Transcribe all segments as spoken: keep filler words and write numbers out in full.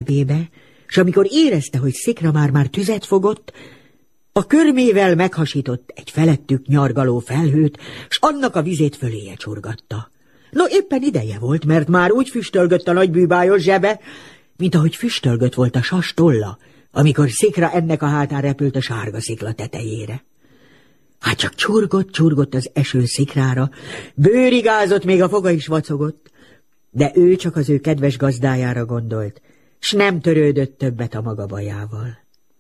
zsebébe, s amikor érezte, hogy Szikra már-már tüzet fogott, a körmével meghasított egy felettük nyargaló felhőt, s annak a vizét föléje csorgatta. No, éppen ideje volt, mert már úgy füstölgött a nagybűbájos zsebe, mint ahogy füstölgött volt a sas tolla, amikor Szikra ennek a hátán repült a sárga szikla tetejére. Hát csak csurgott, csurgott az eső Szikrára, bőrigázott, még a foga is vacogott, de ő csak az ő kedves gazdájára gondolt, s nem törődött többet a maga bajával.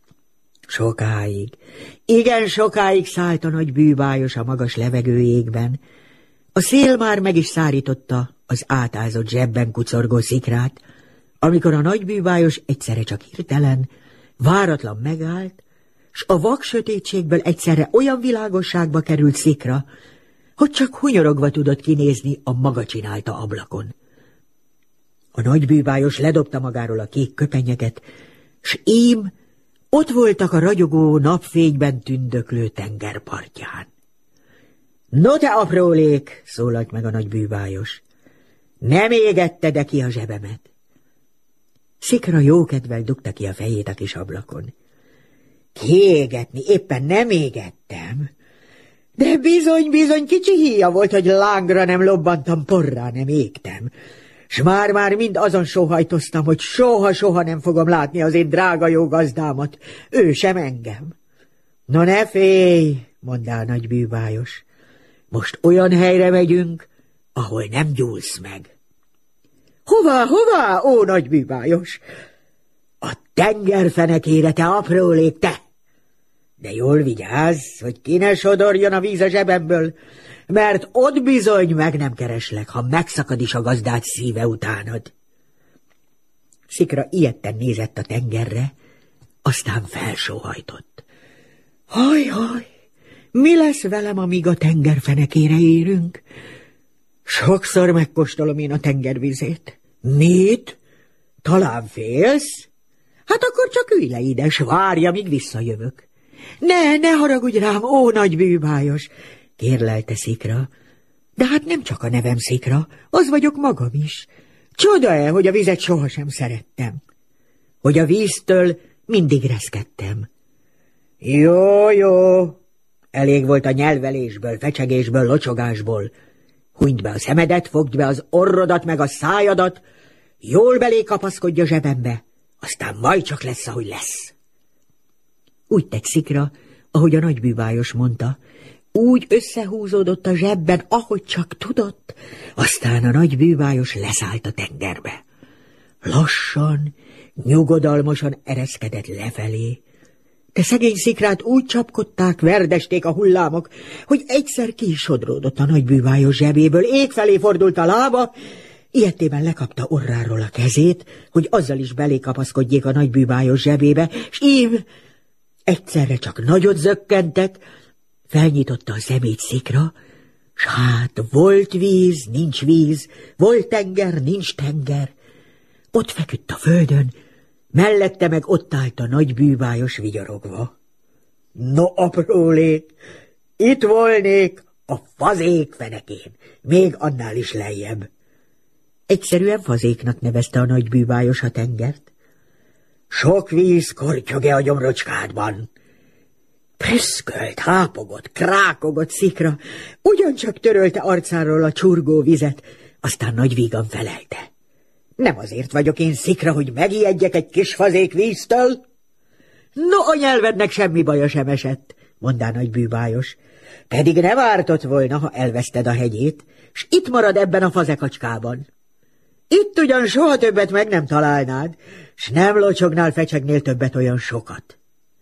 Sokáig, igen sokáig szállt a nagy bűbájos a magas levegő égben. A szél már meg is szárította az átázott zsebben kucorgó Szikrát, amikor a nagy bűbájos egyszerre csak hirtelen, váratlan megállt, s a vak sötétségből egyszerre olyan világosságba került Szikra, hogy csak hunyorogva tudott kinézni a maga csinálta ablakon. A nagy bűbájos ledobta magáról a kék köpenyeket, s ím ott voltak a ragyogó napfényben tündöklő tengerpartján. No te aprólék, szólalt meg a nagy bűbájos, nem égette-e ki a zsebemet? Szikra jókedvel dugta ki a fejét a kis ablakon. Kiégetni éppen nem égettem, de bizony, bizony kicsi híja volt, hogy lángra nem lobbantam, porrá nem égtem, s már-már mind azon sóhajtoztam, hogy soha-soha nem fogom látni az én drága jó gazdámat, ő sem engem. Na ne félj, mondta a nagy bűbájos, most olyan helyre megyünk, ahol nem gyúlsz meg. Hová, hová, ó nagy bűbájos? A tengerfenekére, te aprólék, te! De jól vigyázz, hogy ki ne sodorjon a víz a zsebemből, mert ott bizony meg nem kereslek, ha megszakad is a gazdád szíve utánad. Szikra ijedten nézett a tengerre, aztán felsóhajtott. Haj, haj, mi lesz velem, amíg a tengerfenekére érünk? Sokszor megkóstolom én a tengervizét. Mit? Talán félsz? Hát akkor csak ülj le ide, s várj, amíg visszajövök. Ne, ne haragudj rám, ó nagy bűbájos, kérlelte Szikra. De hát nem csak a nevem Szikra, az vagyok magam is. Csoda-e, hogy a vizet sohasem szerettem? Hogy a víztől mindig reszkedtem. Jó, jó, elég volt a nyelvelésből, fecsegésből, locsogásból. Hunyd be a szemedet, fogd be az orrodat meg a szájadat, jól belé kapaszkodj a zsebembe, aztán majd csak lesz, ahogy lesz. Úgy tett Szikra, ahogy a nagy bűbájos mondta, úgy összehúzódott a zsebben, ahogy csak tudott, aztán a nagy bűbájos leszállt a tengerbe. Lassan, nyugodalmasan ereszkedett lefelé, de szegény Szikrát úgy csapkodták, verdesték a hullámok, hogy egyszer ki is sodródott a nagy bűbájos zsebéből, ég felé fordult a lába, ilyetében lekapta orráról a kezét, hogy azzal is belé kapaszkodjék a nagy bűbájos zsebébe, s ím egyszerre csak nagyot zökkentek, felnyitotta a szemét Szikra, s hát volt víz, nincs víz, volt tenger, nincs tenger. Ott feküdt a földön, mellette meg ott állt a nagy bűbájos vigyorogva. No, aprólék, itt volnék a fazék fenekén, még annál is lejjebb. Egyszerűen fazéknak nevezte a nagy bűbájos a tengert. Sok víz kortyog-e a gyomrocskádban? Prüszkölt, hápogott, krákogott Szikra, ugyancsak törölte arcáról a csurgó vizet, aztán nagy vígan felelte. Nem azért vagyok én Szikra, hogy megijedjek egy kis fazék víztől? No, a nyelvednek semmi baja sem esett, mondá nagy bűbájos, pedig ne vártott volna, ha elveszted a hegyét, s itt marad ebben a fazekacskában. Itt ugyan soha többet meg nem találnád, s nem locsognál, fecsegnél többet olyan sokat.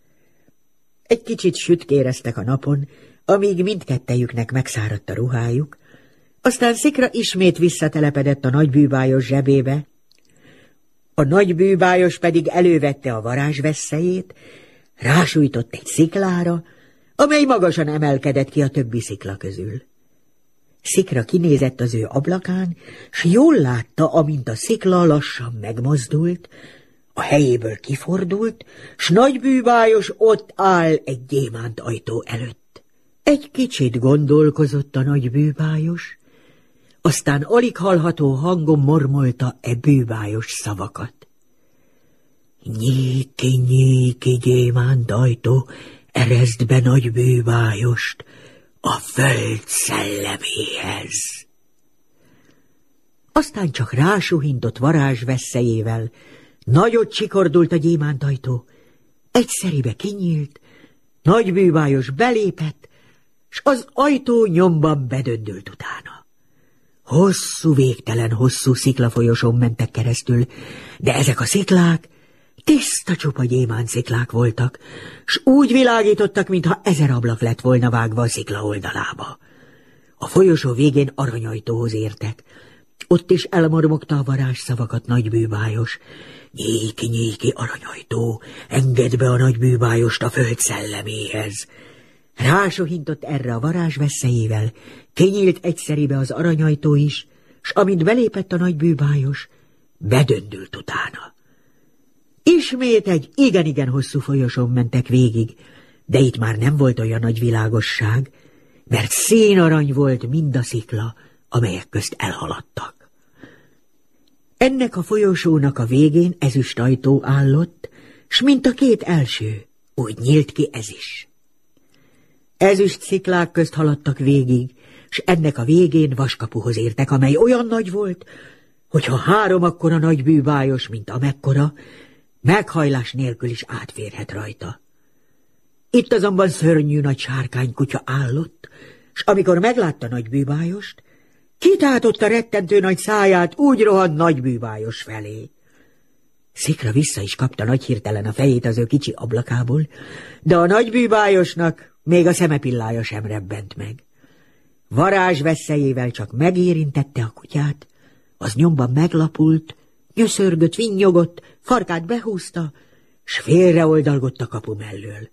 Egy kicsit sütkéreztek a napon, amíg mindkettejüknek megszáradt a ruhájuk, aztán Szikra ismét visszatelepedett a nagy bűbájos zsebébe, a nagy bűbájos pedig elővette a varázsvesszejét, rásújtott egy sziklára, amely magasan emelkedett ki a többi szikla közül. Szikra kinézett az ő ablakán, s jól látta, amint a szikla lassan megmozdult, a helyéből kifordult, s nagy bűbájos ott áll egy gyémánt ajtó előtt. Egy kicsit gondolkozott a nagy bűbájos, aztán alig hallható hangon mormolta e bűbájos szavakat. Nyíki, nyíki, gyémánt ajtó, ereszd be nagy bűvájost a föld szelleméhez. Aztán csak rásuhintott varázsvesszejével, nagyot csikordult a gyémántajtó, egyszeribe kinyílt, nagy bűvájos belépett, s az ajtó nyomban bedöndült utána. Hosszú, végtelen hosszú sziklafolyoson mentek keresztül, de ezek a sziklák tiszta csupa gyémánt sziklák voltak, s úgy világítottak, mintha ezer ablak lett volna vágva a szikla oldalába. A folyosó végén aranyajtóhoz értek. Ott is elmormogta a varázsszavakat nagy bűvájos. Nyíki, nyíki, aranyajtó, engedd be a nagy bűvájost a föld szelleméhez. Rásuhintott erre a varázsvesszejével, kinyílt egyszeribe az aranyajtó is, s amint belépett a nagy bűvájos, bedöndült utána. Ismét egy igen-igen hosszú folyosón mentek végig, de itt már nem volt olyan nagy világosság, mert színarany volt mind a szikla, amelyek közt elhaladtak. Ennek a folyosónak a végén ezüst ajtó állott, s mint a két első, úgy nyílt ki ez is. Ezüst sziklák közt haladtak végig, s ennek a végén vaskapuhoz értek, amely olyan nagy volt, hogyha három akkora nagy bűvájos, mint amekkora, meghajlás nélkül is átférhet rajta. Itt azonban szörnyű nagy sárkánykutya állott, s amikor meglátta nagy bűvájost, kitátotta rettentő nagy száját, úgy rohant nagy bűvájos felé. Szikra vissza is kapta nagy hirtelen a fejét az ő kicsi ablakából, de a nagy bűvájosnak még a szemepillája sem rebbent meg. Varázsvesszejével csak megérintette a kutyát, az nyomban meglapult, nyöszörgött, vinnyogott, farkát behúzta, s félreoldalgott a kapu mellől.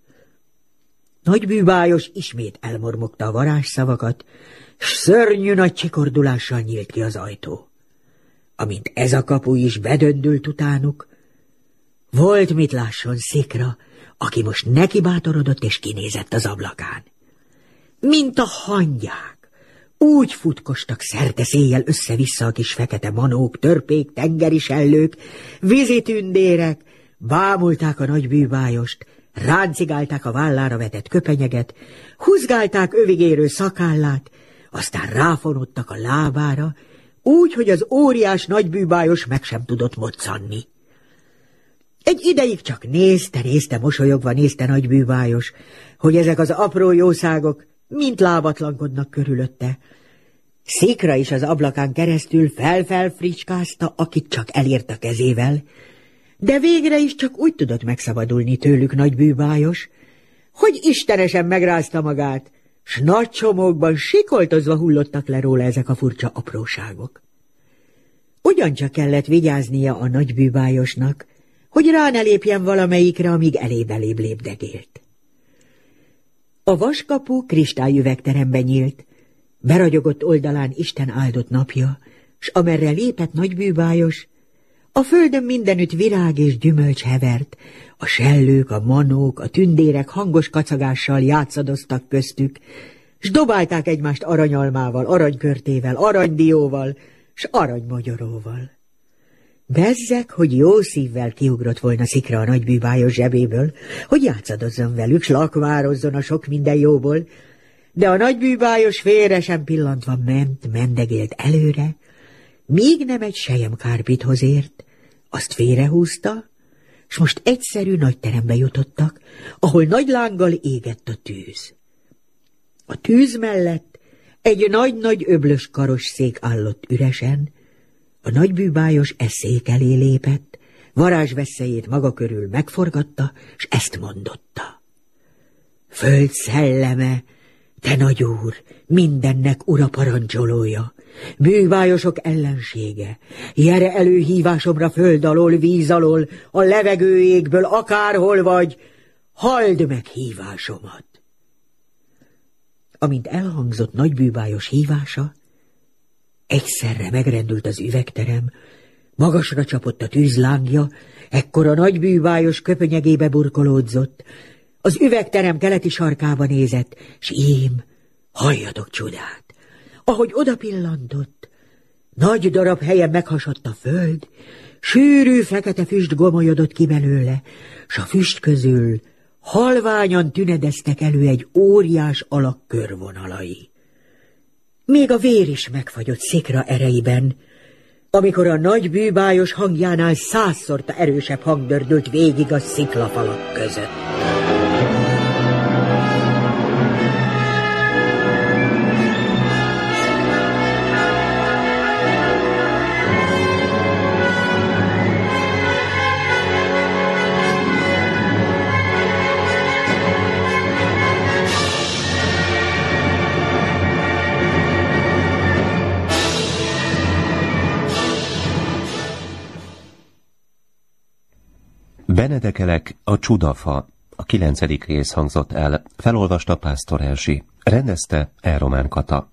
Nagy bűvájos ismét elmormogta a varázsszavakat, s szörnyű nagy csikordulással nyílt ki az ajtó. Amint ez a kapu is bedöndült utánuk, volt mit lásson Szikra, aki most nekibátorodott és kinézett az ablakán. Mint a hangyák, úgy futkostak szerte széjjel össze-vissza a kis fekete manók, törpék, tengeri sellők, vízitündérek, bámulták a nagy bűvájost, ráncigálták a vállára vetett köpenyeget, húzgálták övigérő szakállát, aztán ráfonottak a lábára, úgy, hogy az óriás nagybűvájos meg sem tudott moccanni. Egy ideig csak nézte, nézte, mosolyogva nézte nagybűvájos, hogy ezek az apró jószágok mint lábatlankodnak körülötte. Szikra is az ablakán keresztül fel-fel fricskázta, akit csak elért a kezével, de végre is csak úgy tudott megszabadulni tőlük nagybűvájos, hogy istenesen megrázta magát, s nagy csomókban sikoltozva hullottak le róla ezek a furcsa apróságok. Ugyancsak kellett vigyáznia a nagybűvájosnak, hogy rá ne lépjen valamelyikre, amíg elébb-elébb lépdegélt. A vaskapu kristályüvegterembe nyílt, beragyogott oldalán Isten áldott napja, s amerre lépett nagybűvájos, a földön mindenütt virág és gyümölcs hevert, a sellők, a manók, a tündérek hangos kacagással játszadoztak köztük, s dobálták egymást aranyalmával, aranykörtével, aranydióval, s aranymogyoróval. Bezzeg, hogy jó szívvel kiugrott volna Szikra a nagybűvájos zsebéből, hogy játszadozzon velük, s lakvározzon a sok minden jóból, de a nagybűvájos félre sem pillantva ment, mendegélt előre, míg nem egy selyemkárpithoz ért, azt félrehúzta, s most egyszerű nagy terembe jutottak, ahol nagy lánggal égett a tűz. A tűz mellett egy nagy-nagy öblös karosszék állott üresen, a nagybűvájos e szék elé lépett, varázsvesszejét maga körül megforgatta, s ezt mondotta. Föld szelleme, te nagy úr, mindennek ura parancsolója, bűvájosok ellensége, jere előhívásomra föld alól, víz alól, a levegő égből, akárhol vagy, halld meg hívásomat. Amint elhangzott nagybűvájos hívása, egyszerre megrendült az üvegterem, magasra csapott a tűzlángja, ekkor a nagybűvájos köpönyegébe burkolódzott, az üvegterem keleti sarkába nézett, s ím, halljatok csodát! Ahogy oda pillantott, nagy darab helyen meghasadt a föld, Sűrű fekete füst gomolyodott ki belőle, s a füst közül halványan tünedeztek elő egy óriás alak körvonalai. Még a vér is megfagyott szikra ereiben, amikor a nagy bűbájos hangjánál százszorta erősebb hang dördült végig a sziklafalak között. Benedekelek, a csudafa, a kilencedik rész hangzott el, felolvasta Pásztor Erzsi, rendezte E. Román Kata.